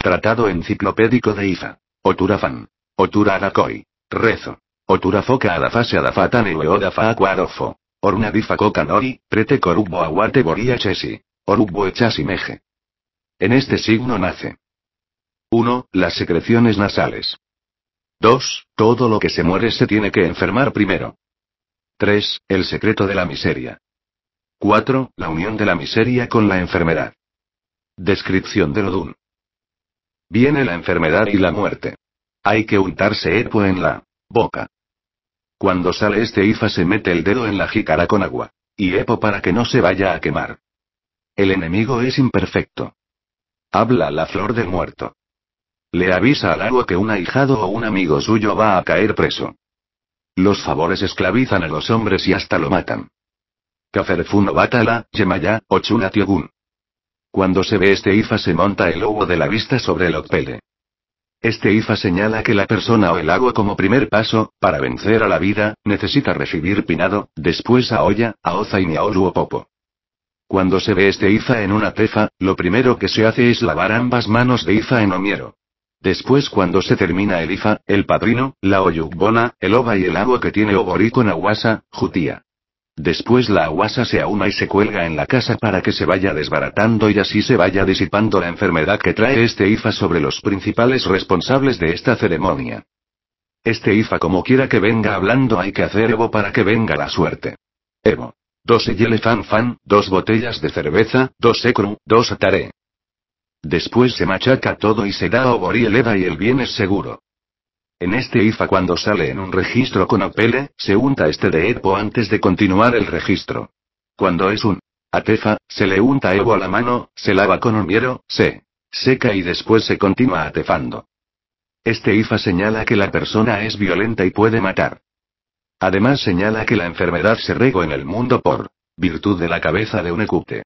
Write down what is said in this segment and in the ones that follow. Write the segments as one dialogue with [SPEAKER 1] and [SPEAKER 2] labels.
[SPEAKER 1] Tratado enciclopédico de Ifa. Otura fan. Otura agakoi. Rezo. Otura foca adafase adafatane weodafa aquadofo. Oruna difa coca nori, prete corubbo aguate boria chesi. Orubbo echasi meje. En este signo nace. 1. Las secreciones nasales. 2. Todo lo que se muere se tiene que enfermar primero. 3. El secreto de la miseria. 4. La unión de la miseria con la enfermedad. Descripción del Odún. Viene la enfermedad y la muerte. Hay que untarse epo en la boca. Cuando sale este Ifa se mete el dedo en la jícara con agua. Y epo para que no se vaya a quemar. El enemigo es imperfecto. Habla la flor del muerto. Le avisa al agua que un ahijado o un amigo suyo va a caer preso. Los favores esclavizan a los hombres y hasta lo matan. Kaferfuno Batala, Yemaya, Ochuna Tiogun. Cuando se ve este Ifa se monta el lobo de la vista sobre el Okpele. Este Ifa señala que la persona o el agua como primer paso, para vencer a la vida, necesita recibir pinado, después a olla, a oza y niaolu o popo. Cuando se ve este Ifa en una tefa, lo primero que se hace es lavar ambas manos de Ifa en omiero. Después cuando se termina el Ifa, el padrino, la oyukbona, el oba y el agua que tiene oborí con aguasa, jutía. Después la aguasa se ahuma y se cuelga en la casa para que se vaya desbaratando y así se vaya disipando la enfermedad que trae este Ifa sobre los principales responsables de esta ceremonia. Este Ifa como quiera que venga hablando hay que hacer Evo para que venga la suerte. Evo. 2 eyele fan, 2 botellas de cerveza, 2 ekru, 2 ataré. Después se machaca todo y se da oborí el eda y el bien es seguro. En este Ifa cuando sale en un registro con Okpele, se unta este de epo antes de continuar el registro. Cuando es un atefa, se le unta evo a la mano, se lava con omiero, se seca y después se continúa atefando. Este Ifa señala que la persona es violenta y puede matar. Además señala que la enfermedad se regó en el mundo por virtud de la cabeza de un ecute.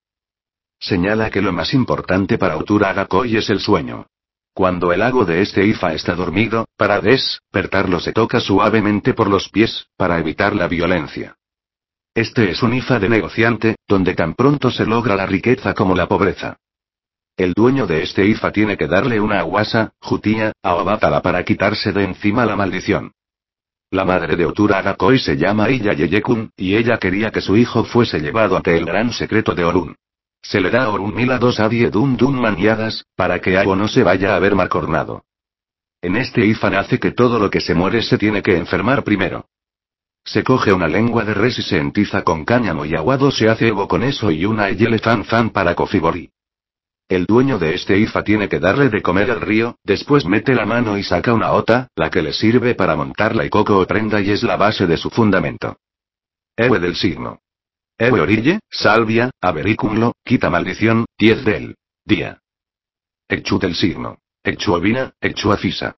[SPEAKER 1] Señala que lo más importante para Otura Agakoi es el sueño. Cuando el hago de este Ifa está dormido, para despertarlo se toca suavemente por los pies, para evitar la violencia. Este es un Ifa de negociante, donde tan pronto se logra la riqueza como la pobreza. El dueño de este Ifa tiene que darle una aguasa, jutía, a Obatala para quitarse de encima la maldición. La madre de Otura Agakoi se llama Iya Yeyekun, y ella quería que su hijo fuese llevado ante el gran secreto de Orún. Se le da a Orún 1002 adie dun maniadas, para que Ago no se vaya a ver malcornado. En este Ifa nace que todo lo que se muere se tiene que enfermar primero. Se coge una lengua de res y se entiza con cáñamo y aguado se hace Evo con eso y una eyele fan para Kofibori. El dueño de este Ifa tiene que darle de comer al río, después mete la mano y saca una ota, la que le sirve para montar la coco o prenda y es la base de su fundamento. Ewe del signo. Ewe orille, salvia, avericumlo, quita maldición, 10 del día. Echu del signo. Echuovina, echuafisa.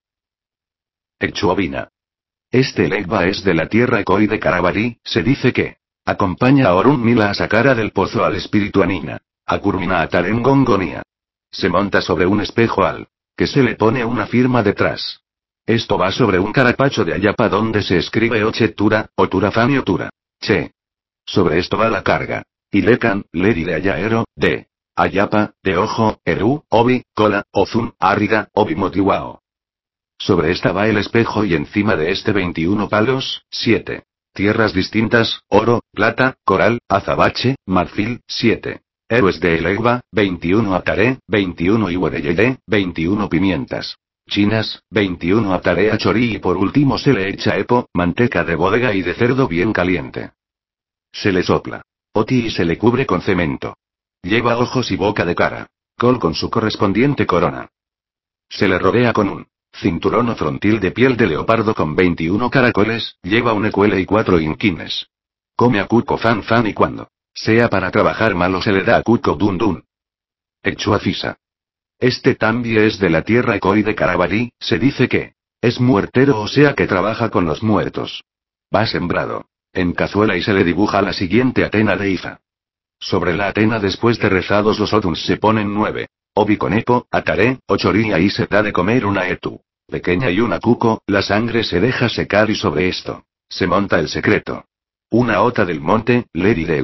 [SPEAKER 1] Echuovina. Este legba es de la tierra Ekoi de Karabari, se dice que acompaña a Orún Mila a sacara del pozo al espíritu Anina. A Kurmina a Tarengongonía. Se monta sobre un espejo al que se le pone una firma detrás. Esto va sobre un carapacho de Ayapa donde se escribe Ochetura, Otura Fan y Otura. Che. Sobre esto va la carga. Ilekan, Leri de Ayaero, de Ayapa, de Ojo, Eru, Obi, Cola, Ozun, Árrida, Obi Motiwao. Sobre esta va el espejo y encima de este 21 palos, 7. Tierras distintas, oro, plata, coral, azabache, marfil, 7. Héroes de Elegba, 21 ataré, 21 Iwereyeye, 21 pimientas chinas, 21 ataré a chorí y por último se le echa epo, manteca de bodega y de cerdo bien caliente. Se le sopla oti y se le cubre con cemento. Lleva ojos y boca de cara. Col con su correspondiente corona. Se le rodea con un cinturón o frontil de piel de leopardo con 21 caracoles, lleva un ecuele y 4 inquines. Come a cuco fan y cuando sea para trabajar malo se le da a cuco dun. Echuafisa. Este también es de la tierra Ekoi de Karabari, se dice que es muertero o sea que trabaja con los muertos. Va sembrado en cazuela y se le dibuja la siguiente Atena de Ifa. Sobre la Atena después de rezados los otuns se ponen 9. Obi con epo, ataré, ochorí y ahí se da de comer una etu pequeña y una cuco, la sangre se deja secar y sobre esto se monta el secreto. Una ota del monte, Leri de un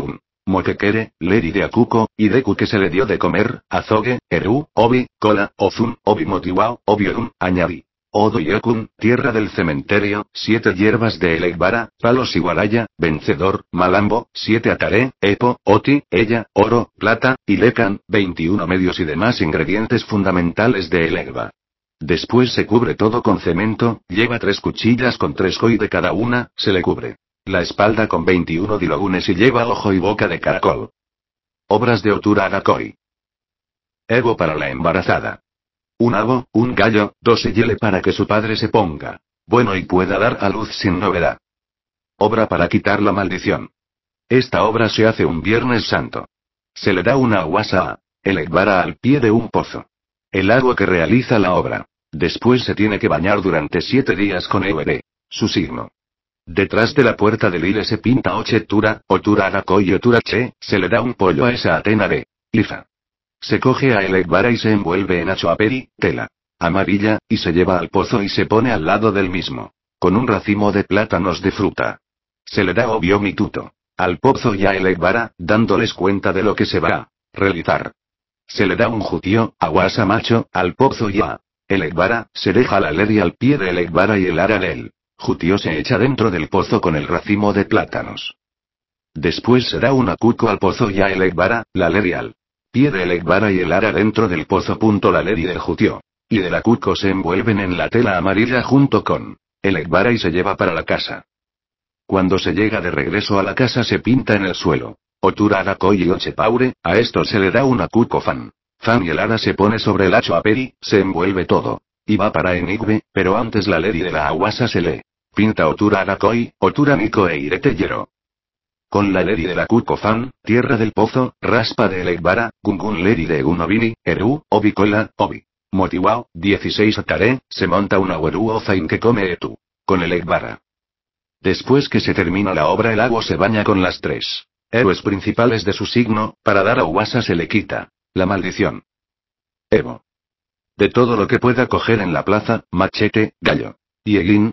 [SPEAKER 1] Mokekere, Leri de Akuko, y Deku que se le dio de comer, Azogue, Eru, Obi, Kola, Ozun, Obi Motiwao, Obiodun, añadí. Odo y Okun, tierra del cementerio, 7 hierbas de Elegbara, palos Iguaraya, vencedor, Malambo, 7 Atare, Epo, Oti, Ella, oro, plata, y Lecan, 21 medios y demás ingredientes fundamentales de Elegba. Después se cubre todo con cemento, lleva 3 cuchillas con 3 koi de cada una, se le cubre la espalda con 21 dilogunes y lleva ojo y boca de caracol. Obras de Otura Agakoi. Ego para la embarazada. Un avo, un gallo, 2 yele para que su padre se ponga bueno y pueda dar a luz sin novedad. Obra para quitar la maldición. Esta obra se hace un Viernes Santo. Se le da una aguasa a Elegbara al pie de un pozo. El agua que realiza la obra. Después se tiene que bañar durante 7 días con Eure, su signo. Detrás de la puerta del Ile se pinta Ochetura, Otura Agakoi y Otura Che, se le da un pollo a esa Atena de Ifa. Se coge a Elegbara y se envuelve en achoaperi, tela amarilla, y se lleva al pozo y se pone al lado del mismo. Con un racimo de plátanos de fruta. Se le da obvio mituto al pozo y a Elegbara, dándoles cuenta de lo que se va a realizar. Se le da un jutío, aguasa macho, al pozo y a Elegbara, se deja la leri al pie de Elegbara y el aralel. Jutío se echa dentro del pozo con el racimo de plátanos. Después se da un acuco al pozo y a Elegbara, la leri al pie de Elegbara y el ara dentro del pozo. La leri del jutío y del acuco se envuelven en la tela amarilla junto con Elegbara y se lleva para la casa. Cuando se llega de regreso a la casa se pinta en el suelo Otura Agakoi y Ochepaure, a esto se le da un acuco fan. Fan y el ara se pone sobre el achoaperi, se envuelve todo. Y va para Enigbe, pero antes la leri de la aguasa se le pinta Otura Agakoi, Otura Miko e Irete Yero. Con la leri de la Kuko Fan, tierra del pozo, raspa de Elegbara, Gungun leri de Unobini, Eru, Obi Kola, Obi. Motiwao, 16 Atare, se monta una Weru Ozain que come Etu. Con Elegbara. Después que se termina la obra el agua se baña con las 3 héroes principales de su signo, para dar a Uwasa se le quita la maldición. Evo. De todo lo que pueda coger en la plaza, machete, gallo. Y Egin,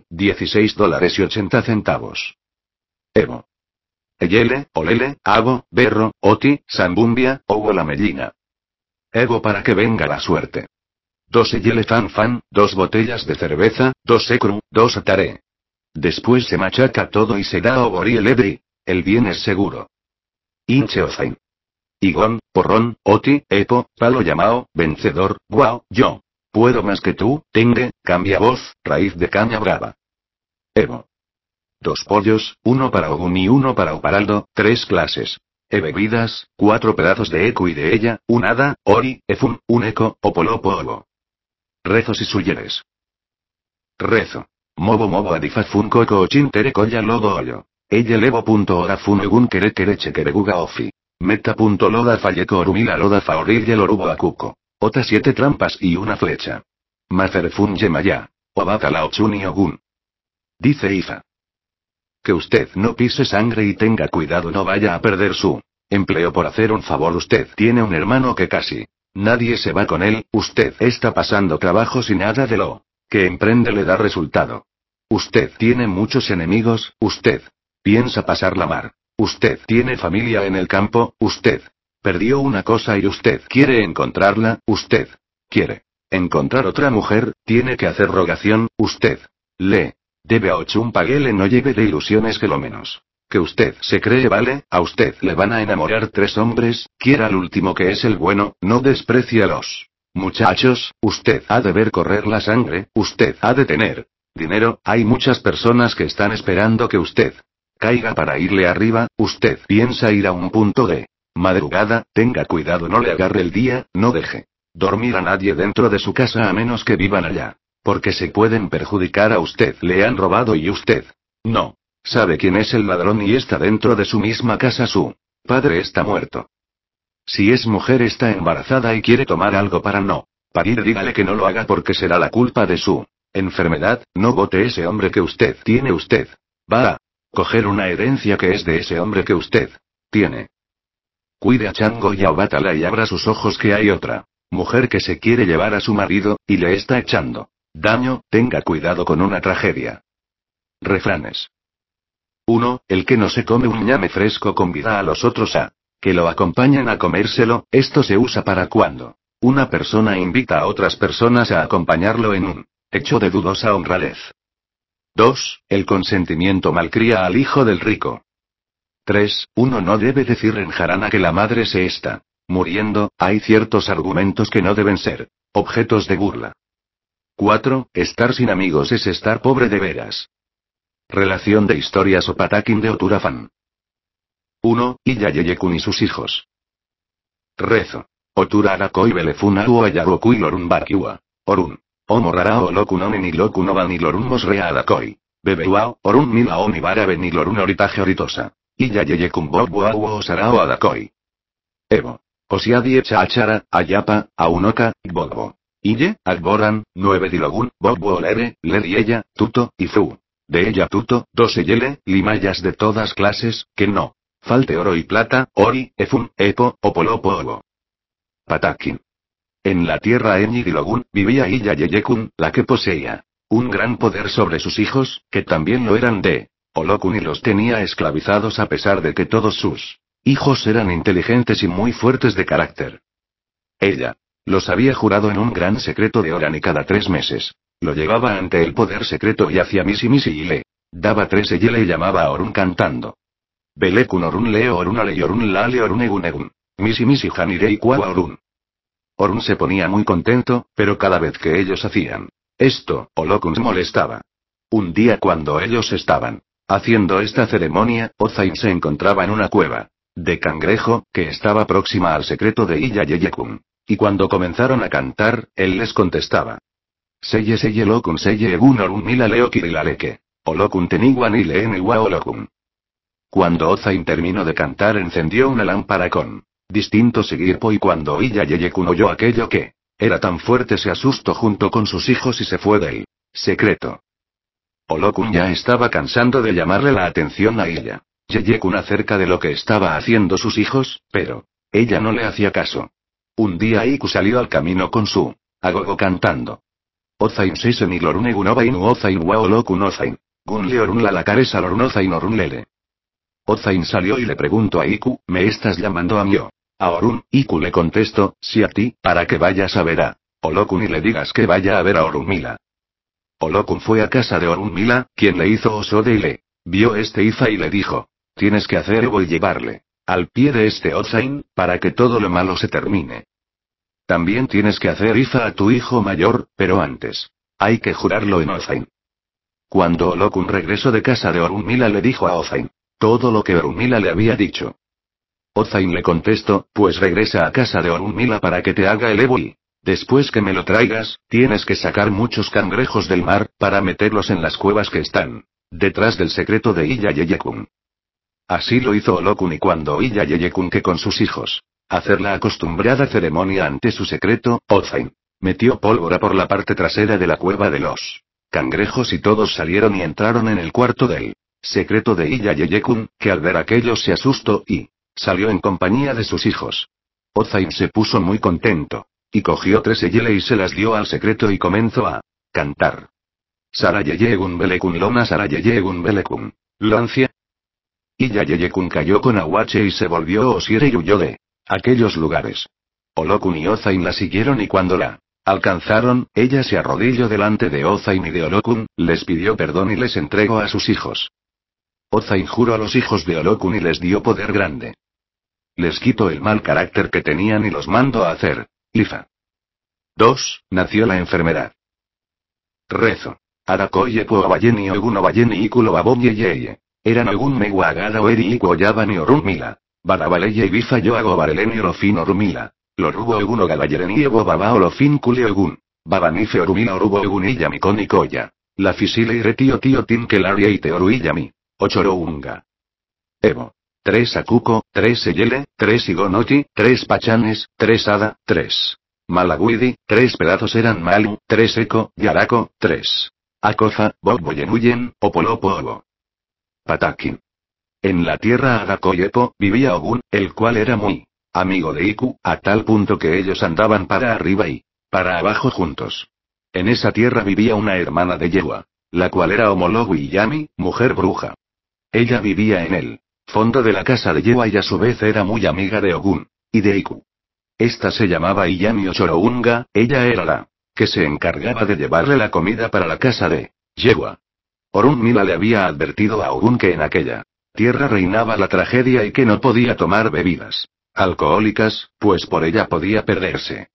[SPEAKER 1] $16.80. Evo. Eyele, Olele, Ago, Berro, Oti, Sambumbia, Owo la Mellina. Evo para que venga la suerte. 2 Eyele Fan, 2 botellas de cerveza, 2 Ekru, 2 Atare. Después se machaca todo y se da a Obori el Ebri, el bien es seguro. Inche Ozain. Igón, porrón, Oti, Epo, palo llamao, vencedor, guau, yo. Puedo más que tú, Tenge, cambia voz, raíz de caña brava. Evo. 2 pollos, 1 para Ogun y 1 para Oparaldo, 3 clases. Bebidas, 4 pedazos de Eku y de ella, un hada, Ori, Efun, un Eco, Opolopo Obo. Rezos y suyeres. Rezo. Mobo adifafun koko ochintere koya lodo hoyo. Ella levo.ora funegun kereche kereguga ofi. Meta.loda falleco orumila loda faorille lorubo akuko. Ota 7 trampas y una flecha. Macerefun yemaya. Obata la ochuni ogun. Dice Ifa. Que usted no pise sangre y tenga cuidado, no vaya a perder su empleo por hacer un favor. Usted tiene un hermano que casi nadie se va con él, usted está pasando trabajo y nada de lo que emprende le da resultado. Usted tiene muchos enemigos, usted piensa pasar la mar. Usted tiene familia en el campo, usted perdió una cosa y usted quiere encontrarla, usted quiere encontrar otra mujer, tiene que hacer rogación, usted le debe a Ochun Paguele, no lleve de ilusiones que lo menos que usted se cree vale, a usted le van a enamorar 3 hombres, quiera el último que es el bueno, no desprecie a los muchachos, usted ha de ver correr la sangre, usted ha de tener dinero, hay muchas personas que están esperando que usted caiga para irle arriba, usted piensa ir a un punto de madrugada, tenga cuidado no le agarre el día, no deje dormir a nadie dentro de su casa a menos que vivan allá. Porque se pueden perjudicar a usted, le han robado y usted no sabe quién es el ladrón y está dentro de su misma casa, su padre está muerto. Si es mujer está embarazada y quiere tomar algo para no parir, dígale que no lo haga porque será la culpa de su enfermedad, no vote ese hombre que usted tiene, usted va a coger una herencia que es de ese hombre que usted tiene. Cuide a Chango y a Obatala y abra sus ojos que hay otra mujer que se quiere llevar a su marido, y le está echando daño, tenga cuidado con una tragedia. Refranes. 1. El que no se come un ñame fresco convida a los otros a Que lo acompañen a comérselo, esto se usa para cuando una persona invita a otras personas a acompañarlo en un hecho de dudosa honradez. 2. El consentimiento malcría al hijo del rico. 3. Uno no debe decir en jarana que la madre se está muriendo, hay ciertos argumentos que no deben ser objetos de burla. 4. Estar sin amigos es estar pobre de veras. Relación de historias o pataquín de Oturafan. 1. Iyayeyekun y sus hijos. Rezo. Otura Arakoi Belefuna Uayabokui Lorun Barkiwa. Orun. Omorara Olokun Onen y Lokun Oban y Lorun Mosrea Arakoi. Bebeuao, Orun Mila Onibara Ben y Lorun Oritaje Oritosa. Iyayeyekun Bobuau Osarao Adakoi. Evo. Osiadi Echa Achara, Ayapa, Aunoka, Bogbo. Ille, Alboran, 9 Dilogun, Bogbo Lere, Leri ella, Tuto, y Fu. De ella Tuto, 2 Yele, limayas de todas clases, que no. Falte oro y plata, Ori, Efun, Epo, Opolopo Obo. Patakin. En la tierra Enyi Dilogun, vivía Iyayeyekun, la que poseía un gran poder sobre sus hijos, que también lo eran de Olokun y los tenía esclavizados a pesar de que todos sus hijos eran inteligentes y muy fuertes de carácter. Ella los había jurado en un gran secreto de Oran y cada 3 meses lo llevaba ante el poder secreto y hacía misi y le daba 3 y le llamaba a Orun cantando. Belekun Orun Leo Orun Ale y Orun Lale Orun Egun Egun. Misi Janire y Kwa Orun. Orun se ponía muy contento, pero cada vez que ellos hacían esto, Olokun se molestaba. Un día cuando ellos estaban haciendo esta ceremonia, Ozain se encontraba en una cueva de cangrejo, que estaba próxima al secreto de Iyayeyekun. Y cuando comenzaron a cantar, él les contestaba. Seye Lokun Seye Egun Orun Mila Leo Kirilaleke. Olokun Teniguan y Leen Iwa Olokun. Cuando Ozain terminó de cantar encendió una lámpara con distinto Sigirpo y cuando Iyayeyekun oyó aquello que era tan fuerte se asustó junto con sus hijos y se fue del secreto. Olokun ya estaba cansando de llamarle la atención a Iyayeyekun acerca de lo que estaba haciendo sus hijos, pero ella no le hacía caso. Un día Iku salió al camino con su agogo cantando. Ozain Seisen y Lorun Egunobain Ozain wa Olokun Ozain. Gun Leorun la caresa Lorun Ozain Orun Lele. Ozain salió y le preguntó a Iku, ¿me estás llamando a mí o a Orun? Iku le contestó, sí a ti, para que vayas a ver a Olokun y le digas que vaya a ver a Orunmila. Olokun fue a casa de Orunmila, quien le hizo Osode y le vio este Ifa y le dijo, tienes que hacer Evo y llevarle al pie de este Ozain, para que todo lo malo se termine. También tienes que hacer Ifa a tu hijo mayor, pero antes hay que jurarlo en Ozain. Cuando Olokun regresó de casa de Orunmila le dijo a Ozain todo lo que Orunmila le había dicho. Ozain le contestó, pues regresa a casa de Orunmila para que te haga el Evo y después que me lo traigas, tienes que sacar muchos cangrejos del mar, para meterlos en las cuevas que están detrás del secreto de Iyayeyekun. Así lo hizo Olokun y cuando Iyayeyekun que con sus hijos hacer la acostumbrada ceremonia ante su secreto, Ozain metió pólvora por la parte trasera de la cueva de los cangrejos y todos salieron y entraron en el cuarto del secreto de Iyayeyekun, que al ver aquello se asustó y salió en compañía de sus hijos. Ozain se puso muy contento y cogió 3 eyele y se las dio al secreto y comenzó a cantar. Sarayeyegun Belekun Lona Sarayeyegun Belekun. Lancia. Iyayeyekun cayó con Ahuache y se volvió Osiere y huyó de aquellos lugares. Olokun y Ozain la siguieron y cuando la alcanzaron, ella se arrodilló delante de Ozain y de Olokun, les pidió perdón y les entregó a sus hijos. Ozain juró a los hijos de Olokun y les dio poder grande. Les quitó el mal carácter que tenían y los mandó a hacer Ifa. 2. Nació la enfermedad. Rezo. Arakoye Poabayeni Ogun Obayeni Ikulo Baboye Yeye. Eran Ogun Meguagada Oeri Iku Oyabani Orunmila. Barabaleye Ibifa Yoago Bareleni Orofin Orumila. Lorubo Ogun Ogabayereni Ebo Baba Olofin Kule Ogun. Babanife Orumila Orubo Ogun Iyami Konikoya. La Fisile Iretio Tio Tinkelaria y Teoru Iyami. Ochorounga. Evo. 3 Akuko, 3 Eyele, 3 Igonochi, 3 Pachanes, 3 Ada, 3 Malaguidi, 3 pedazos eran Malu, 3 Eko, Yarako, 3 Akofa, Bogboyenuyen, Opolopo Obo. Patakin. En la tierra Agakoyepo, vivía Ogun, el cual era muy amigo de Iku, a tal punto que ellos andaban para arriba y para abajo juntos. En esa tierra vivía una hermana de Yewa, la cual era Omologu Iyami, mujer bruja. Ella vivía en el fondo de la casa de Yewa y a su vez era muy amiga de Ogun. Y de Iku. Esta se llamaba Iyami Ochorounga, ella era la que se encargaba de llevarle la comida para la casa de Yewa. Orunmila le había advertido a Ogun que en aquella tierra reinaba la tragedia y que no podía tomar bebidas alcohólicas, pues por ella podía perderse.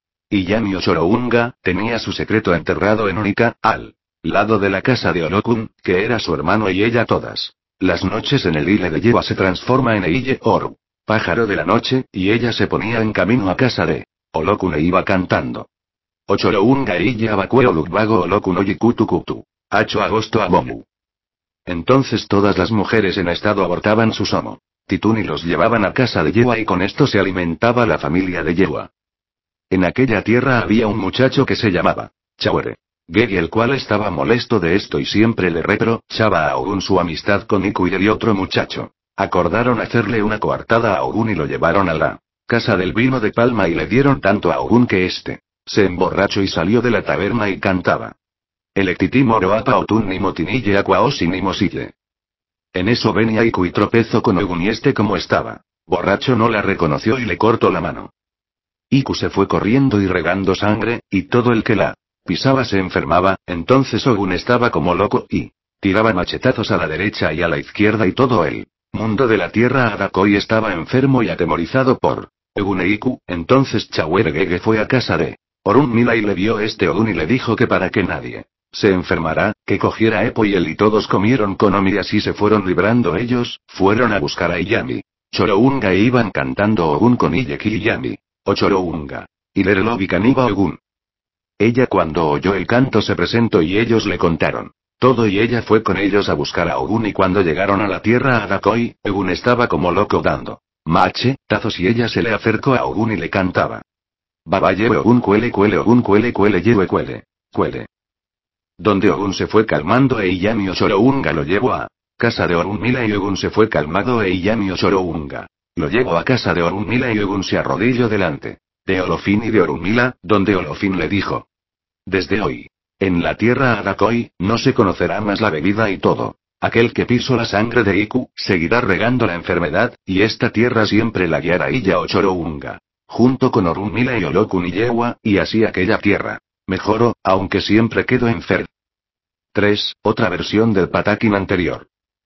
[SPEAKER 1] Iyami Ochorounga tenía su secreto enterrado en Onika, al lado de la casa de Olokun, que era su hermano y ella todas las noches en el ile de Yewa se transforma en Eille Oru, pájaro de la noche, y ella se ponía en camino a casa de Olokun e iba cantando. Ochorounga Eille Abacuero Lukbago Olokun Oyikutukutu. Hacho agosto abomu. Entonces todas las mujeres en estado abortaban su somo. Titún y los llevaban a casa de Yewa y con esto se alimentaba la familia de Yewa. En aquella tierra había un muchacho que se llamaba Chawere Gegi, el cual estaba molesto de esto y siempre le reprochaba a Ogun su amistad con Iku y el otro muchacho. Acordaron hacerle una coartada a Ogun y lo llevaron a la casa del vino de palma y le dieron tanto a Ogun que se emborrachó y salió de la taberna y cantaba. Electiti moroapa otun ni motinille aquaosi ni mosille. En eso venía Iku y tropezó con Ogun y como estaba borracho no la reconoció y le cortó la mano. Iku se fue corriendo y regando sangre, y todo el que la pisaba se enfermaba. Entonces Ogun estaba como loco y tiraba machetazos a la derecha y a la izquierda y todo el mundo de la tierra Adakoi estaba enfermo y atemorizado por Ogun e Iku. Entonces Chawere Gege fue a casa de Orunmila y le vio Ogun y le dijo que para que nadie se enfermará, que cogiera Epo y él y todos comieron con Omi y así se fueron librando ellos, fueron a buscar a Iyami Chorounga e iban cantando Ogun con Iyeki Iyami Ochorounga. Y Lerelobi Kaniba Ogun. Ella cuando oyó el canto se presentó y ellos le contaron todo y ella fue con ellos a buscar a Ogun y cuando llegaron a la tierra Adakoi, Ogun estaba como loco dando machetazos y ella se le acercó a Ogun y le cantaba. Babaye Ogun cuele Ogun cuele yewe cuele. Donde Ogun se fue calmando e Iyami Ochorounga lo llevó a casa de Orunmila y Ogun se fue calmado e Iyami Ochorounga lo llevó a casa de Orunmila y Ogun se arrodilló delante de Olofin y de Orunmila, donde Olofin le dijo. Desde hoy, en la tierra Adakoi, no se conocerá más la bebida y todo. Aquel que pisó la sangre de Iku, seguirá regando la enfermedad, y esta tierra siempre la guiará Iya Ochorounga. Junto con Orunmila y Olokun y Yewa, y así aquella tierra mejoró, aunque siempre quedó enfermo. 3. Otra versión del Patakin anterior.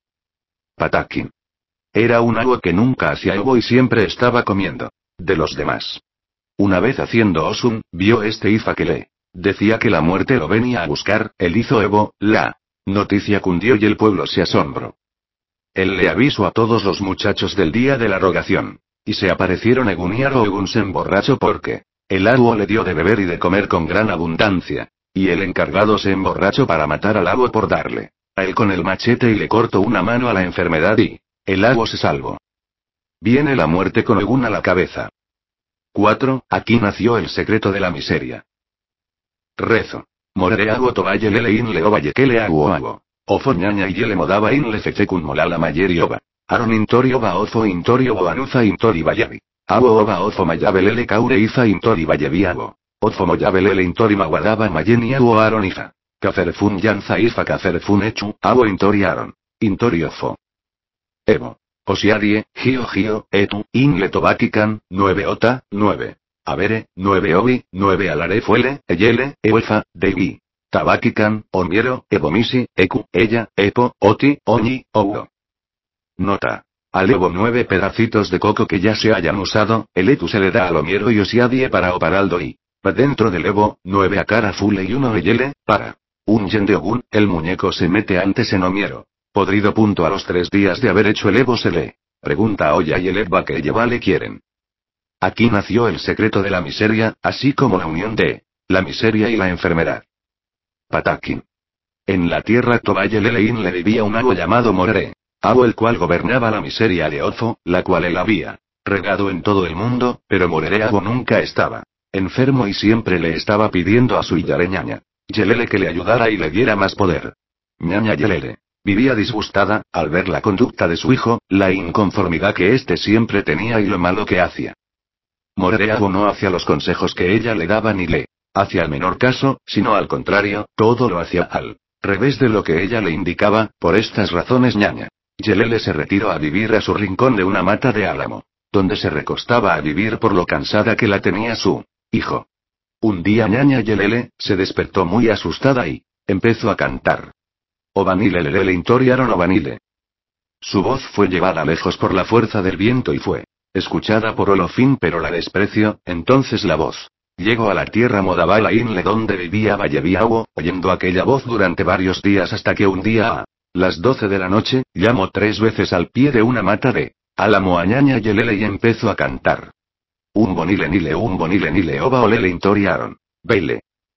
[SPEAKER 1] Patakin. Era un agua que nunca hacía algo y siempre estaba comiendo de los demás. Una vez haciendo Osun, vio Ifa que le decía que la muerte lo venía a buscar, él hizo Evo, la noticia cundió y el pueblo se asombró. Él le avisó a todos los muchachos del día de la rogación. Y se aparecieron Egun y Ogun se emborrachó porque el agua le dio de beber y de comer con gran abundancia. Y el encargado se emborrachó para matar al agua por darle a él con el machete y le cortó una mano a la enfermedad y el agua se salvó. Viene la muerte con Ogun a la cabeza. 4. Aquí nació el secreto de la miseria. Rezo. Morere agua tobaye lele in leo vallekele aguo. Ofo ñaña y yele modaba in le fececun molala mayeri oba. Aron intorio ba ofo intorio o anuza intori vallabi. Ago oba ofo mayabelele kaure iza intori vallabi ago. Ofo moyabelele intori maguadaba mayeni ago aron iza. Caferfun yanza ifa caferfun echu, ago intori aron. Intori ofo. Evo. Osiadie, gio, etu, inle tobakikan, 9 ota, 9. Avere, 9 obi, 9 alare fuele, eyele, ewefa, debi. Tabakikan, omiero, ebomisi, eku, ella, epo, oti, oñi, oudo. Nota. Al evo 9 pedacitos de coco que ya se hayan usado, el etu se le da al omiero y osiadie para oparaldo y. Dentro del evo, 9 a cara fule y 1 eyele, para. Un yen de Ogun, el muñeco se mete antes en omiero. Podrido. A los 3 días de haber hecho el evo se le pregunta a Oya y el Eva que ella le quieren. Aquí nació el secreto de la miseria, así como la unión de la miseria y la enfermedad. Patakin. En la tierra Tobayelelein le vivía un agua llamado Morere. Agua el cual gobernaba la miseria de Ozo, la cual él había regado en todo el mundo, pero Morere Agua nunca estaba enfermo y siempre le estaba pidiendo a su Yare ñaña Yelele que le ayudara y le diera más poder. Ñaña Yelele vivía disgustada, al ver la conducta de su hijo, la inconformidad que éste siempre tenía y lo malo que hacía. Morere Agua no hacía los consejos que ella le daba ni le hacía el menor caso, sino al contrario, todo lo hacía al revés de lo que ella le indicaba. Por estas razones ñaña Yelele se retiró a vivir a su rincón de una mata de álamo, donde se recostaba a vivir por lo cansada que la tenía su hijo. Un día ñaña Yelele se despertó muy asustada y empezó a cantar. Obanile lelele intoriaron obanile. Su voz fue llevada lejos por la fuerza del viento y fue escuchada por Olofín, pero la despreció. Entonces la voz llegó a la tierra Modabala Inle, donde vivía Valleviawo, oyendo aquella voz durante varios días, hasta que un día a las 12 de la noche, llamó 3 veces al pie de una mata de álamo a ñaña Yelele y empezó a cantar. Un bonile nile oba olele intoriaron. Baile.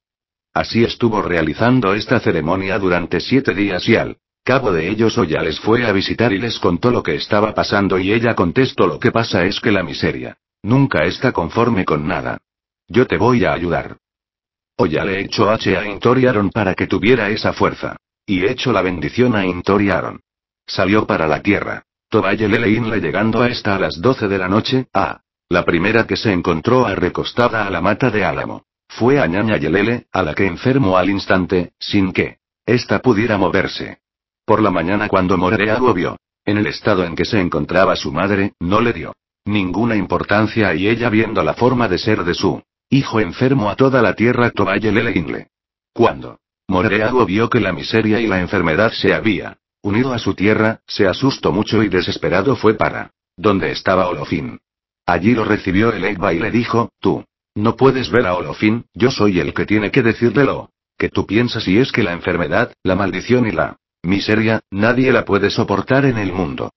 [SPEAKER 1] Así estuvo realizando esta ceremonia durante 7 días y al cabo de ellos Oya les fue a visitar y les contó lo que estaba pasando y ella contestó: lo que pasa es que la miseria nunca está conforme con nada. Yo te voy a ayudar. Oya le echó H a Intoriaron para que tuviera esa fuerza. Y echó la bendición a Intoriaron. Salió para la tierra. Tobayelele Inle, llegando a esta a las 12 de la noche, la primera que se encontró recostada a la mata de álamo fue a ñaña Yelele, a la que enfermó al instante, sin que ésta pudiera moverse. Por la mañana, cuando Morereago vio en el estado en que se encontraba su madre, no le dio ninguna importancia, y ella, viendo la forma de ser de su hijo enfermo, a toda la tierra Tobayelele Inle. Cuando Morereago vio que la miseria y la enfermedad se había unido a su tierra, se asustó mucho y desesperado fue para donde estaba Olofín. Allí lo recibió el Egba y le dijo: tú no puedes ver a Olofín, yo soy el que tiene que decirle lo que tú piensas, y es que la enfermedad, la maldición y la miseria, nadie la puede soportar en el mundo.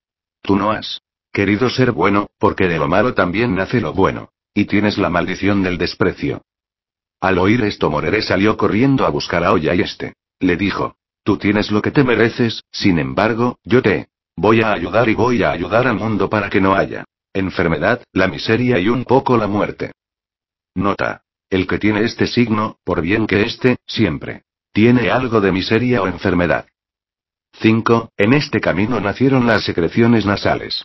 [SPEAKER 1] Tú no has querido ser bueno, porque de lo malo también nace lo bueno. Y tienes la maldición del desprecio. Al oír esto, Morere salió corriendo a buscar a Oya y le dijo: tú tienes lo que te mereces, sin embargo, yo te voy a ayudar, y voy a ayudar al mundo para que no haya enfermedad, la miseria y un poco la muerte. Nota: el que tiene este signo, por bien que siempre tiene algo de miseria o enfermedad. 5. En este camino nacieron las secreciones nasales.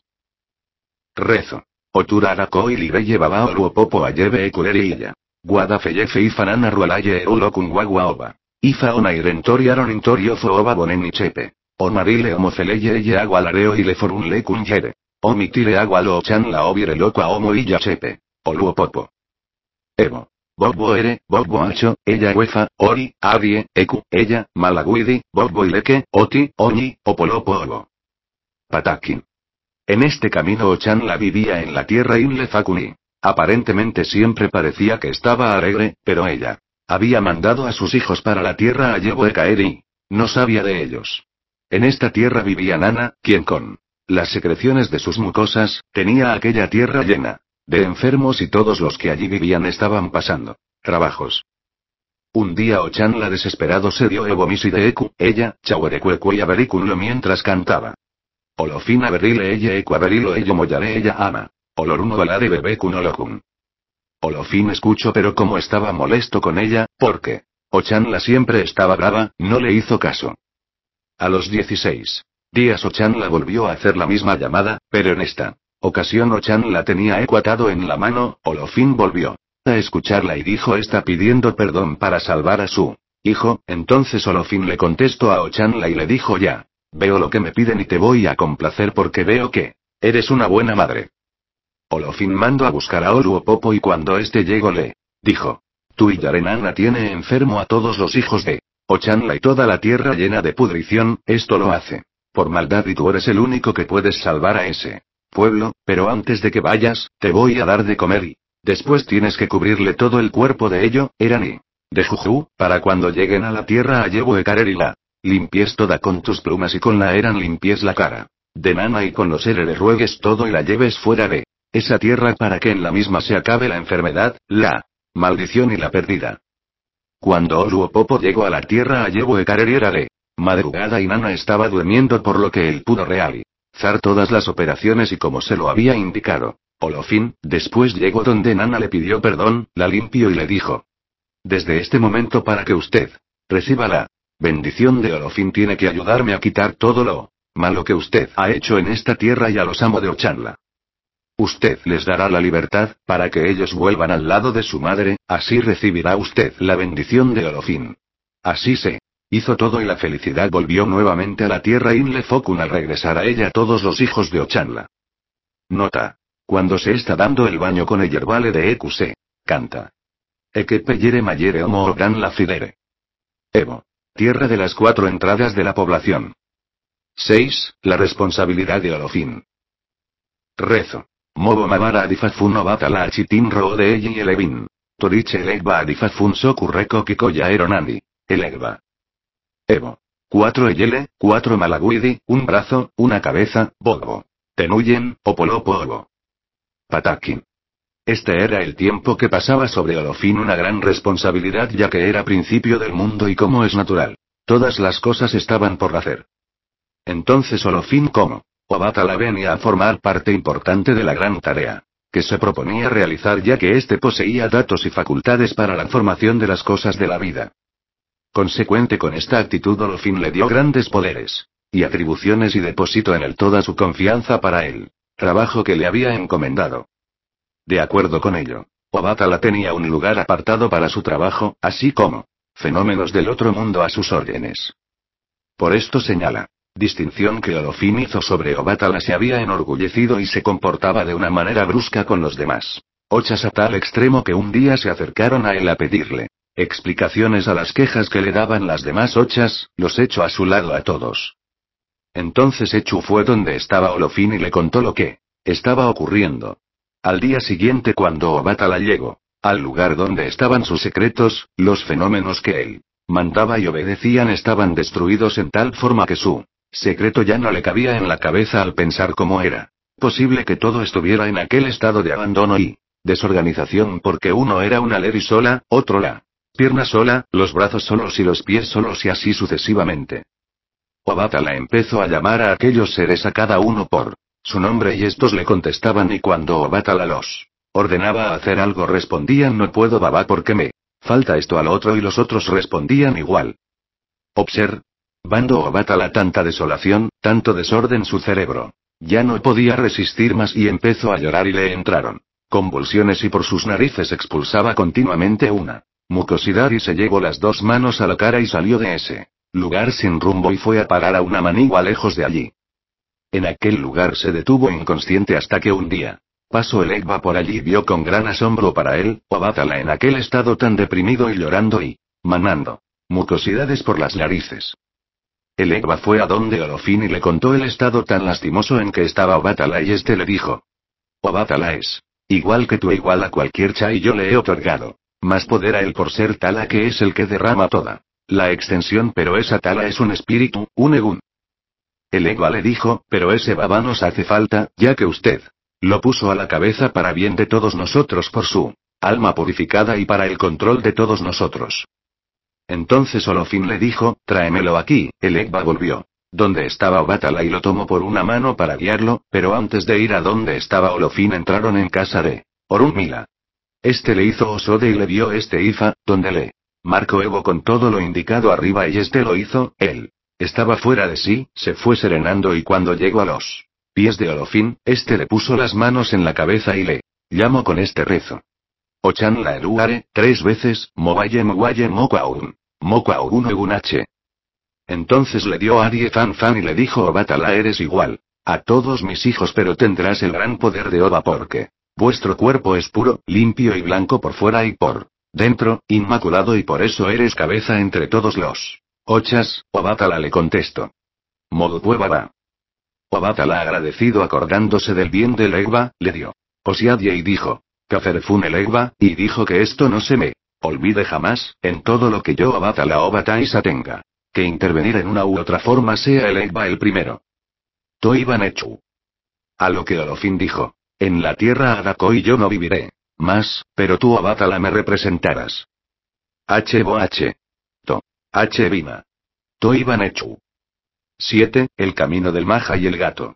[SPEAKER 1] Rezo. Otura arako y libe llevaba oluopopo a lleve eculerilla. Guadafellefe y fanana rualaye eulokun guaguaoba. Ifa ona irentoriaron intorio fooba bonen y chepe. Omarile homoceleye eye agua lareo y le forun le cunyere. Omitile agua lo chan la obire loco a homo y ya chepe. Oluopopo. Evo. Bobo ere, bobo hacho, ella huefa, ori, adie, eku, ella, malaguidi, bobo ileke, oti, oñi, opolopo obo. Patakin. En este camino Ochanla vivía en la tierra Inle Fakuni. Aparentemente siempre parecía que estaba alegre, pero ella había mandado a sus hijos para la tierra a Yeboe caer y no sabía de ellos. En esta tierra vivía Nana, quien con las secreciones de sus mucosas, tenía aquella tierra llena de enfermos, y todos los que allí vivían estaban pasando trabajos. Un día Ochanla desesperado se dio Ebomisi de Eku, ella, Chawerecuecu y Avericunlo, mientras cantaba. Olofina berile ella ecu averilo ello moyare ella ama. Oloruno alare bebé kunolokun. Olofín escuchó, pero como estaba molesto con ella, porque Ochanla siempre estaba brava, no le hizo caso. A los 16 días Ochanla volvió a hacer la misma llamada, pero en esta ocasión Ochanla tenía eco atado en la mano. Olofín volvió a escucharla y dijo: está pidiendo perdón para salvar a su hijo. Entonces Olofín le contestó a Ochanla y le dijo: ya veo lo que me piden y te voy a complacer porque veo que eres una buena madre. Olofín mandó a buscar a Oluopopo y cuando llegó le dijo: tú y Yarenana tiene enfermo a todos los hijos de Ochanla y toda la tierra llena de pudrición, esto lo hace por maldad y tú eres el único que puedes salvar a ese pueblo, pero antes de que vayas, te voy a dar de comer y después tienes que cubrirle todo el cuerpo de ello, Erani, de Juju, para cuando lleguen a la tierra a Yeboe-Carer y la limpies toda con tus plumas, y con la Eran limpies la cara de Nana, y con los Ere ruegues todo y la lleves fuera de esa tierra para que en la misma se acabe la enfermedad, la maldición y la pérdida. Cuando Oluopopo llegó a la tierra a Yeboe-Carer y era de madrugada y Nana estaba durmiendo, por lo que él pudo realizar todas las operaciones y como se lo había indicado Olofín. Después llegó donde Nana le pidió perdón, la limpió y le dijo: desde este momento, para que usted reciba la bendición de Olofín, tiene que ayudarme a quitar todo lo malo que usted ha hecho en esta tierra y a los amos de Ochanla. Usted les dará la libertad, para que ellos vuelvan al lado de su madre, así recibirá usted la bendición de Olofín. Así se Hizo todo y la felicidad volvió nuevamente a la tierra Inle Fokun al regresar a ella todos los hijos de Ochanla. Nota. Cuando se está dando el baño con el yerbale de EQC. Canta. Ekepe yere mayere homo ogan la fidere. Evo. Tierra de las 4 entradas de la población. 6. La responsabilidad de Olofin. Rezo. Mobo Mabara Adifafun Obatala Achitin Ro de Eji y Elevin. Toriche Elegba Adifafun Sokurreko Kikoya Eronandi. Elegba. Evo. 4 Eyele, 4 Malaguidi, un brazo, una cabeza, Bobo. Tenuyen, Opolopo Obo. Patakin. Este era el tiempo que pasaba sobre Olofin, una gran responsabilidad ya que era principio del mundo y como es natural. Todas las cosas estaban por hacer. Entonces Olofin como Obatala venía a formar parte importante de la gran tarea que se proponía realizar ya que éste poseía datos y facultades para la formación de las cosas de la vida. Consecuente con esta actitud Olofin le dio grandes poderes y atribuciones y depositó en él toda su confianza para el trabajo que le había encomendado. De acuerdo con ello, Obatala tenía un lugar apartado para su trabajo, así como fenómenos del otro mundo a sus órdenes. Por esto señala distinción que Olofin hizo sobre Obatala se había enorgullecido y se comportaba de una manera brusca con los demás. Ochas a tal extremo que un día se acercaron a él a pedirle explicaciones a las quejas que le daban las demás ochas, los echó a su lado a todos. Entonces Echu fue donde estaba Olofin y le contó lo que estaba ocurriendo. Al día siguiente cuando Obatala llegó al lugar donde estaban sus secretos, los fenómenos que él mandaba y obedecían estaban destruidos en tal forma que su secreto ya no le cabía en la cabeza al pensar cómo era posible que todo estuviera en aquel estado de abandono y desorganización porque uno era una Leri sola, otro la pierna sola, los brazos solos y los pies solos y así sucesivamente. Obatala empezó a llamar a aquellos seres a cada uno por su nombre y estos le contestaban y cuando Obatala los ordenaba hacer algo respondían no puedo babá porque me falta esto al otro y los otros respondían igual. Observando Obatala tanta desolación, tanto desorden su cerebro. Ya no podía resistir más y empezó a llorar y le entraron convulsiones y por sus narices expulsaba continuamente una mucosidad y se llevó las 2 manos a la cara y salió de ese lugar sin rumbo y fue a parar a una manigua lejos de allí. En aquel lugar se detuvo inconsciente hasta que un día pasó el Egba por allí y vio con gran asombro para él, Obatala en aquel estado tan deprimido y llorando y manando mucosidades por las narices. El Egba fue a donde Olofin y le contó el estado tan lastimoso en que estaba Obatala y este le dijo: Obatala es igual que tú, igual a cualquier cha y yo le he otorgado más poder a él por ser Tala que es el que derrama toda la extensión pero esa Tala es un espíritu, un Egun. El Egba le dijo, pero ese baba nos hace falta, ya que usted lo puso a la cabeza para bien de todos nosotros por su alma purificada y para el control de todos nosotros. Entonces Olofin le dijo, tráemelo aquí, el Egba volvió donde estaba Obatala y lo tomó por una mano para guiarlo, pero antes de ir a donde estaba Olofin entraron en casa de Orunmila. Este le hizo Osode y le vio este Ifa, donde le marcó Evo con todo lo indicado arriba y este lo hizo, él estaba fuera de sí, se fue serenando y cuando llegó a los pies de Olofin, este le puso las manos en la cabeza y le llamó con este rezo. Ochan la eluare, 3 veces, Mowaye Mowaye Mokwaun. Mokwaun Egunache. Entonces le dio Arie Fan Fan y le dijo Obatala eres igual a todos mis hijos pero tendrás el gran poder de Oba porque vuestro cuerpo es puro, limpio y blanco por fuera y por dentro, inmaculado y por eso eres cabeza entre todos los ochas, Obatala le contestó. Modupue Baba. Obatala agradecido acordándose del bien del Egba, le dio Osiadie y dijo, Kaferfun el Egba, y dijo que esto no se me olvide jamás, en todo lo que yo Obatala Obataisa tenga que intervenir en una u otra forma sea el Egba el primero. Toiban Echu. A lo que Olofin dijo, en la tierra Adakoi yo no viviré más, pero tú Obatala me representarás. H-Bo-H. To. H-Bima. Toiban Echu. 7. El camino del Maja y el gato.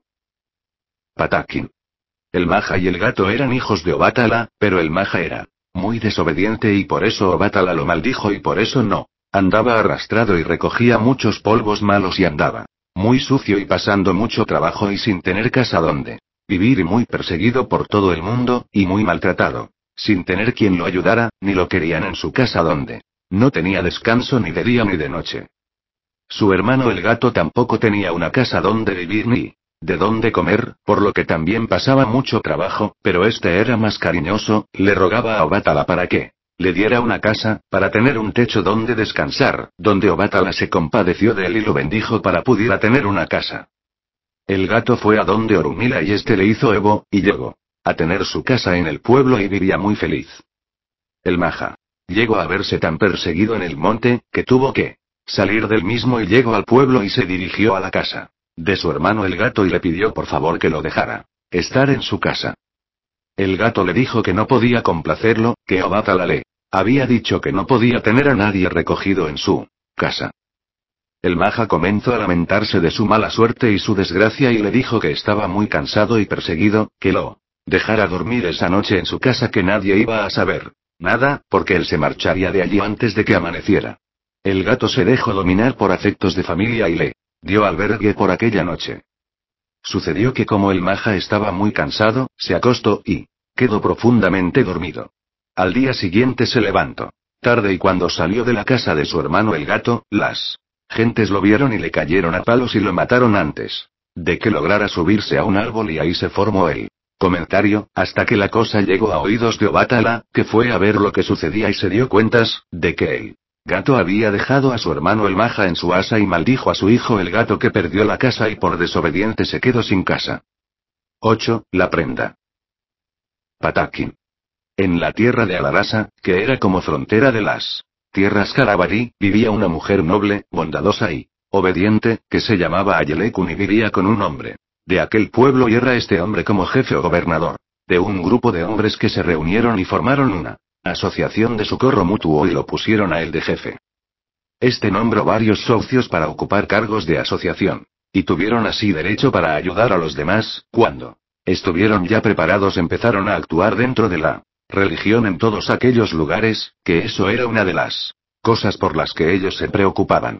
[SPEAKER 1] Patakin. El Maja y el gato eran hijos de Obatala, pero el Maja era muy desobediente y por eso Obatala lo maldijo y por eso no andaba arrastrado y recogía muchos polvos malos y andaba muy sucio y pasando mucho trabajo y sin tener casa donde vivir y muy perseguido por todo el mundo, y muy maltratado, sin tener quien lo ayudara, ni lo querían en su casa donde no tenía descanso ni de día ni de noche. Su hermano el gato tampoco tenía una casa donde vivir ni de dónde comer, por lo que también pasaba mucho trabajo, pero este era más cariñoso, le rogaba a Obatala para que le diera una casa, para tener un techo donde descansar, donde Obatala se compadeció de él y lo bendijo para pudiera tener una casa. El gato fue a donde Orunmila y este le hizo Evo, y llegó a tener su casa en el pueblo y vivía muy feliz. El Maja llegó a verse tan perseguido en el monte, que tuvo que salir del mismo y llegó al pueblo y se dirigió a la casa de su hermano el gato y le pidió por favor que lo dejara estar en su casa. El gato le dijo que no podía complacerlo, que Obatala le había dicho que no podía tener a nadie recogido en su casa. El Maja comenzó a lamentarse de su mala suerte y su desgracia y le dijo que estaba muy cansado y perseguido, que lo dejara dormir esa noche en su casa, que nadie iba a saber nada, porque él se marcharía de allí antes de que amaneciera. El gato se dejó dominar por afectos de familia y le dio albergue por aquella noche. Sucedió que como el Maja estaba muy cansado, se acostó y quedó profundamente dormido. Al día siguiente se levantó tarde y cuando salió de la casa de su hermano el gato, las gentes lo vieron y le cayeron a palos y lo mataron antes de que lograra subirse a un árbol, y ahí se formó el comentario, hasta que la cosa llegó a oídos de Obatala, que fue a ver lo que sucedía y se dio cuentas de que el gato había dejado a su hermano el Maja en su asa y maldijo a su hijo el gato, que perdió la casa y por desobediente se quedó sin casa. 8. La prenda. Pataki. En la tierra de Alarasa, que era como frontera de las tierras Carabalí, vivía una mujer noble, bondadosa y obediente, que se llamaba Ayelekun y vivía con un hombre de aquel pueblo y era este hombre como jefe o gobernador de un grupo de hombres que se reunieron y formaron una asociación de socorro mutuo y lo pusieron a él de jefe. Este nombró varios socios para ocupar cargos de asociación, y tuvieron así derecho para ayudar a los demás. Cuando estuvieron ya preparados empezaron a actuar dentro de la religión en todos aquellos lugares, que eso era una de las cosas por las que ellos se preocupaban.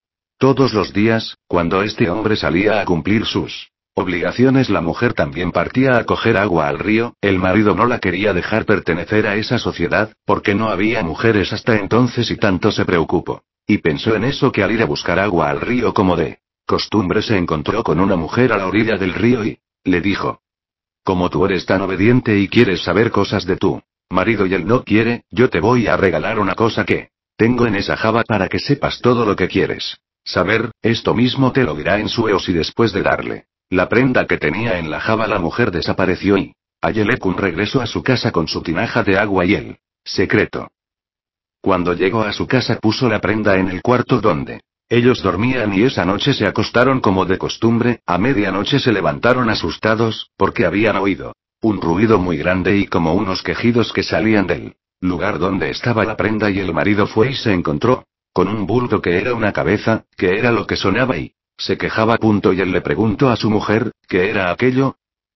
[SPEAKER 1] Todos los días, cuando este hombre salía a cumplir sus obligaciones, la mujer también partía a coger agua al río. El marido no la quería dejar pertenecer a esa sociedad, porque no había mujeres hasta entonces, y tanto se preocupó y pensó en eso que al ir a buscar agua al río como de costumbre se encontró con una mujer a la orilla del río y le dijo: como tú eres tan obediente y quieres saber cosas de tu marido y él no quiere, yo te voy a regalar una cosa que tengo en esa java para que sepas todo lo que quieres saber. Esto mismo te lo dirá en sueños. Y después de darle la prenda que tenía en la java, la mujer desapareció y Ayelekun regresó a su casa con su tinaja de agua y el secreto. Cuando llegó a su casa puso la prenda en el cuarto donde ellos dormían y esa noche se acostaron como de costumbre. A medianoche se levantaron asustados, porque habían oído un ruido muy grande y como unos quejidos que salían del lugar donde estaba la prenda, y el marido fue y se encontró con un bulto que era una cabeza, que era lo que sonaba y se quejaba. Y él le preguntó a su mujer, ¿qué era aquello?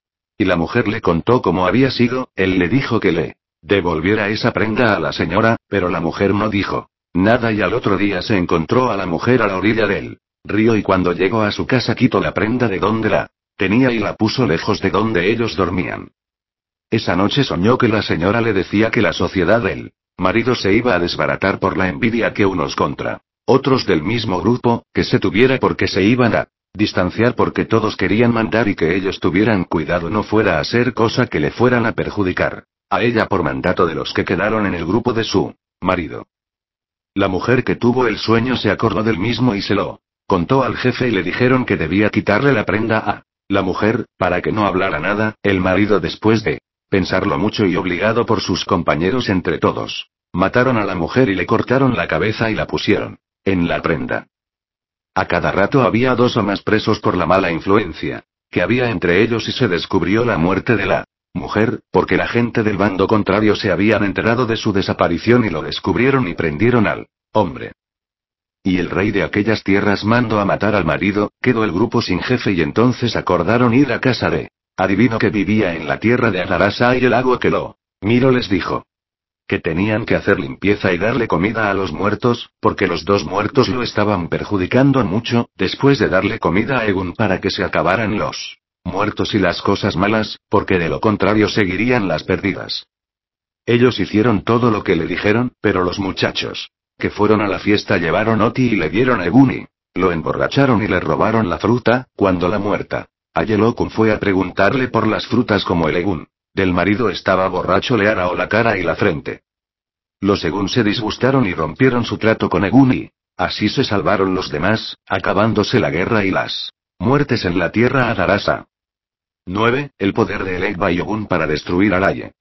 [SPEAKER 1] Y la mujer le contó cómo había sido. Él le dijo que le devolviera esa prenda a la señora, pero la mujer no dijo nada, y al otro día se encontró a la mujer a la orilla del río, y cuando llegó a su casa quitó la prenda de donde la tenía y la puso lejos de donde ellos dormían. Esa noche soñó que la señora le decía que la sociedad del marido se iba a desbaratar por la envidia que unos contra otros del mismo grupo, que se tuviera porque se iban a distanciar porque todos querían mandar, y que ellos tuvieran cuidado no fuera a ser cosa que le fueran a perjudicar a ella por mandato de los que quedaron en el grupo de su marido. La mujer que tuvo el sueño se acordó del mismo y se lo contó al jefe, y le dijeron que debía quitarle la prenda a la mujer, para que no hablara nada. El marido, después de pensarlo mucho y obligado por sus compañeros entre todos, mataron a la mujer y le cortaron la cabeza y la pusieron en la prenda. A cada rato había 2 o más presos por la mala influencia que había entre ellos, y se descubrió la muerte de la mujer, porque la gente del bando contrario se habían enterado de su desaparición y lo descubrieron y prendieron al hombre. Y el rey de aquellas tierras mandó a matar al marido. Quedó el grupo sin jefe, y entonces acordaron ir a casa de adivino que vivía en la tierra de Alarasa, y el agua que lo miró les dijo que tenían que hacer limpieza y darle comida a los muertos, porque los 2 muertos lo estaban perjudicando mucho, después de darle comida a Egun para que se acabaran los muertos y las cosas malas, porque de lo contrario seguirían las pérdidas. Ellos hicieron todo lo que le dijeron, pero los muchachos que fueron a la fiesta llevaron oti y le dieron a Egun, y Lo emborracharon y le robaron la fruta, cuando la muerta. Ayelokun fue a preguntarle por las frutas como el Egun. Del marido estaba borracho le araó la cara y la frente. Los Egun se disgustaron y rompieron su trato con Egun y así se salvaron los demás, acabándose la guerra y las muertes en la tierra Adarasa. 9. El poder de Elegba y Ogun para destruir Araye.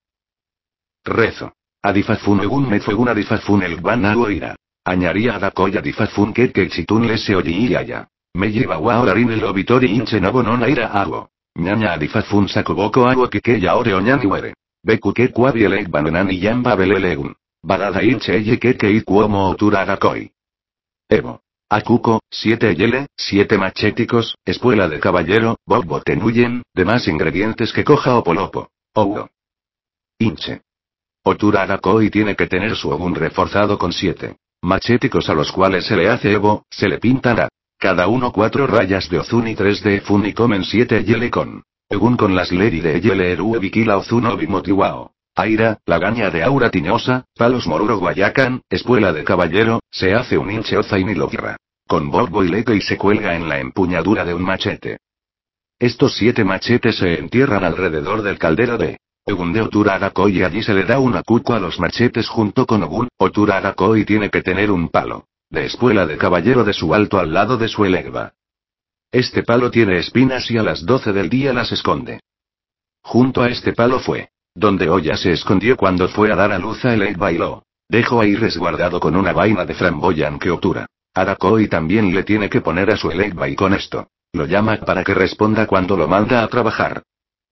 [SPEAKER 1] Rezo. Adifafun Egun Mefuegun Adifafun Elgban Agoira. Añaría Adakoi Adifafun Kekechitun Lese Oyi Yaya. Me lleva Waorarin el Obitori Inche Nabo non Aira Ago. Ñaña Adifafun Sakoboko Ago Keke Yaore Oñani Muere. Beku que Kwabi Elegban Nani Yamba Belelegun. Barada Inche Eye Keke Ikuomo Otura Adakoi. Evo. Akuko, 7 yele, 7 machéticos, espuela de caballero, bobo tenuyen, demás ingredientes que coja o polopo. Oudo. Inche. Otura Arakoi tiene que tener su ogun reforzado con 7 machéticos a los cuales se le hace evo, se le pintan a cada uno 4 rayas de ozun y 3 de efun y comen 7 yele con egun con las leri de yele eru vikila ozun obimotiwao. Aira, lagaña de aura tiñosa, palos moruro guayacan, espuela de caballero, se hace un hinche oza y milogirra. Con bobo y leque y se cuelga en la empuñadura de un machete. Estos 7 machetes se entierran alrededor del caldero de Ogun de Otura Arakoi y allí se le da un acuco a los machetes junto con Ogun. Otura Arakoi tiene que tener un palo de espuela de caballero de su alto al lado de su elegba. Este palo tiene espinas y a las 12 del día las esconde. Junto a este palo fue donde Oya se escondió cuando fue a dar a luz a Elegba y lo dejó ahí resguardado con una vaina de framboyan que Otura Arakoi también le tiene que poner a su Elegba y con esto lo llama para que responda cuando lo manda a trabajar.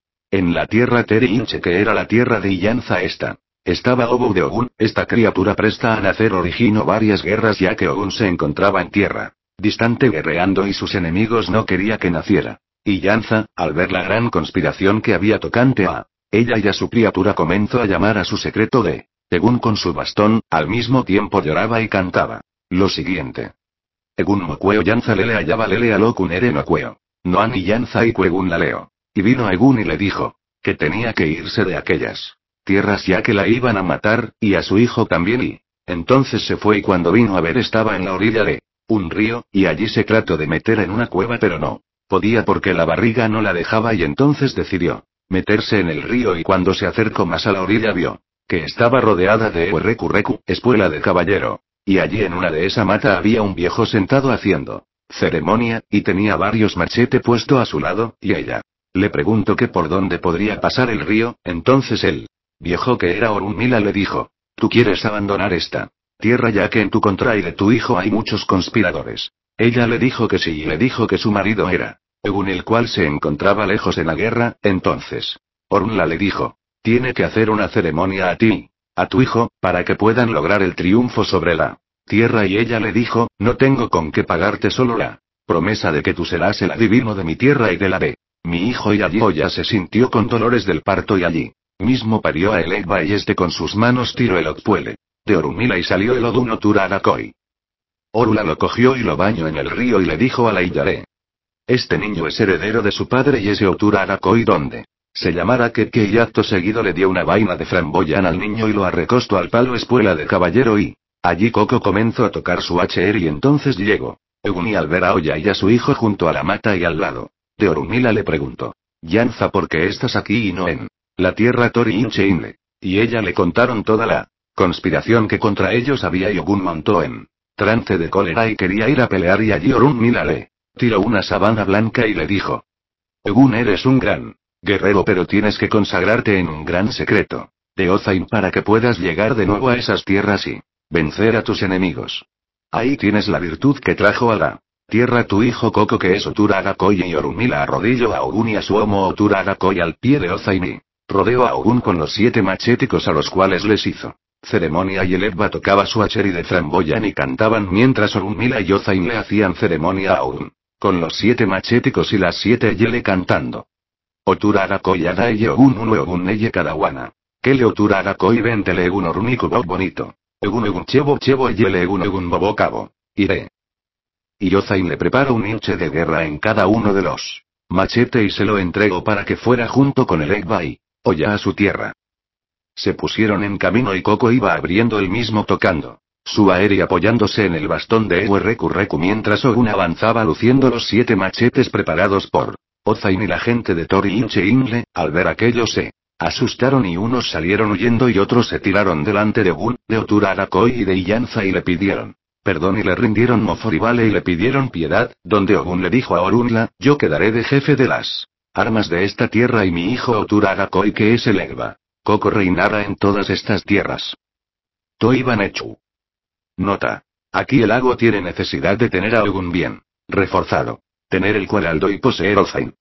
[SPEAKER 1] En la tierra Teri Inche que era la tierra de Illanza estaba Obu de Ogun. Esta criatura presta a nacer originó varias guerras ya que Ogun se encontraba en tierra distante guerreando y sus enemigos no quería que naciera. Illanza, al ver la gran conspiración que había tocante a ella y a su criatura comenzó a llamar a su secreto de Egun con su bastón, al mismo tiempo lloraba y cantaba lo siguiente. Egun mocueo yanza lele hallaba lele alokun ere no cueo. No ani yanza y cuegun la leo. Y vino Egun y le dijo que tenía que irse de aquellas tierras ya que la iban a matar, y a su hijo también y entonces se fue y cuando vino a ver estaba en la orilla de un río, y allí se trató de meter en una cueva pero no podía porque la barriga no la dejaba y entonces decidió meterse en el río y cuando se acercó más a la orilla vio que estaba rodeada de recu, espuela de caballero, y allí en una de esa mata había un viejo sentado haciendo ceremonia, y tenía varios machete puesto a su lado, y ella le preguntó que por dónde podría pasar el río, entonces el viejo que era Orunmila le dijo, ¿tú quieres abandonar esta tierra ya que en tu contra y de tu hijo hay muchos conspiradores? Ella le dijo que sí y le dijo que su marido era Egun el cual se encontraba lejos en la guerra, entonces Orunla le dijo, tiene que hacer una ceremonia a ti, a tu hijo, para que puedan lograr el triunfo sobre la tierra y ella le dijo, no tengo con qué pagarte solo la promesa de que tú serás el adivino de mi tierra y de la de mi hijo y allí Oya se sintió con dolores del parto y allí mismo parió a Elegba y con sus manos tiró el otpuele de Orunmila y salió el Odun Otura Arakoi. Orula lo cogió y lo bañó en el río y le dijo a la Iyare. Este niño es heredero de su padre y ese Otura Arakoi donde se llamara Keke y acto seguido le dio una vaina de framboyan al niño y lo arrecostó al palo espuela de caballero y allí Coco comenzó a tocar su HR y entonces llegó Egun y al ver a Oya y a su hijo junto a la mata y al lado de Orunmila le preguntó, Yanza ¿por qué estás aquí y no en la tierra Tori Inche Inle? Y ella le contaron toda la conspiración que contra ellos había y Ogun montó en trance de cólera y quería ir a pelear y allí Orunmila le tiró una sabana blanca y le dijo, Egun eres un gran guerrero pero tienes que consagrarte en un gran secreto de Ozain para que puedas llegar de nuevo a esas tierras y vencer a tus enemigos. Ahí tienes la virtud que trajo a la tierra tu hijo Coco que es Otura Arakoi y Orunmila arrodilló a Ogun y a su homo Otura Arakoi al pie de Ozain y rodeó a Ogun con los 7 machéticos a los cuales les hizo ceremonia y Elegba tocaba su hacheri de framboyan y cantaban mientras Orunmila y Ozain le hacían ceremonia a Ogun con los 7 machéticos y las 7 yele cantando. Otura Arakoi Adaye Ogun Unu Ogun Neye Kadawana. Kele Otura Arakoi Ventele Egun Oruniku Bob Bonito. Egun Chebo Yele Egun Bobo Cabo. Iré. Y Ozain le prepara un hinche de guerra en cada uno de los machete y se lo entregó para que fuera junto con el Elegba y Oya a su tierra. Se pusieron en camino y Coco iba abriendo el mismo tocando Suaeri apoyándose en el bastón de Ewe Reku Reku mientras Ogun avanzaba luciendo los 7 machetes preparados por Ozain y la gente de Tori Inche Inle, al ver aquello se asustaron y unos salieron huyendo y otros se tiraron delante de Ogun, de Otura Arakoi y de Illanza y le pidieron perdón y le rindieron Moforibale y le pidieron piedad, donde Ogun le dijo a Orunla, yo quedaré de jefe de las armas de esta tierra y mi hijo Otura Arakoi que es el Egba Koko reinará en todas estas tierras. Toiban Echu. Nota. Aquí el lago tiene necesidad de tener a Ogun bien reforzado. Tener el Cueraldo y poseer Ozain.